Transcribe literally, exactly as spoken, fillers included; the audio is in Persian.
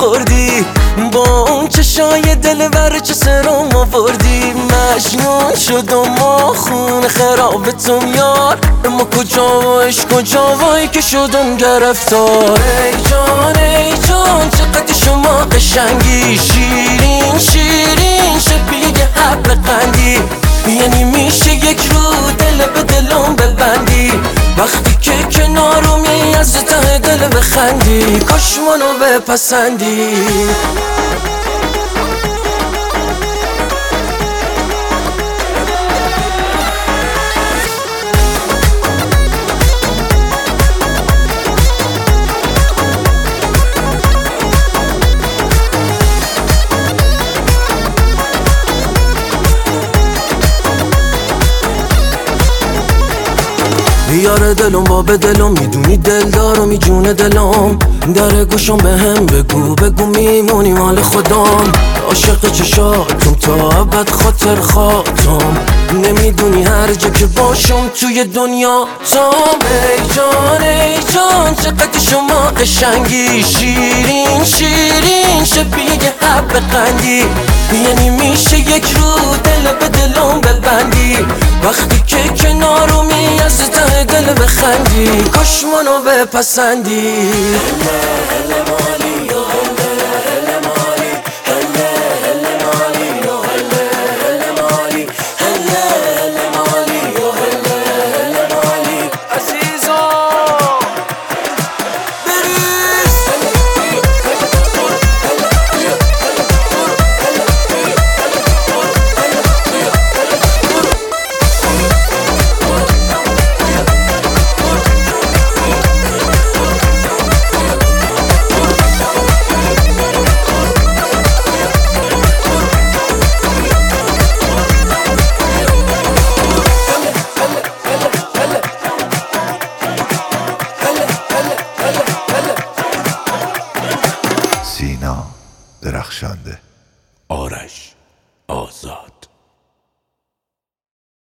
خوردی، با اون چشای دلبر چه سرم آوردی. مجنون شدم و خون خراب تو یار، اما کجا و اش کجا وای که شدم گرفتار. ای جان ای جان چقدر شما قشنگی، شیرین شیرین شبیه حب قندی. یعنی میشه یک رو دل به دلم ببندی، وقتی که کنارمی از ته دل بخندی. کاش منو بپسندی. یار دلم با به دلم، میدونی دل دارم میجونه دلم. در گوشم به هم بگو بگو میمونی مال خودم. عاشق چشاتم تا ابد خاطر خاطم، نمیدونی هر جا که باشم توی دنیا تام. ای جان ای جان چقدر شما قشنگی، شیرین شیرین شبیه حب قندی. یعنی میشه یک رو دل به دلم ببندی، وقتی که کنارمی از ته دل بخندی. کاش منو بپسندی.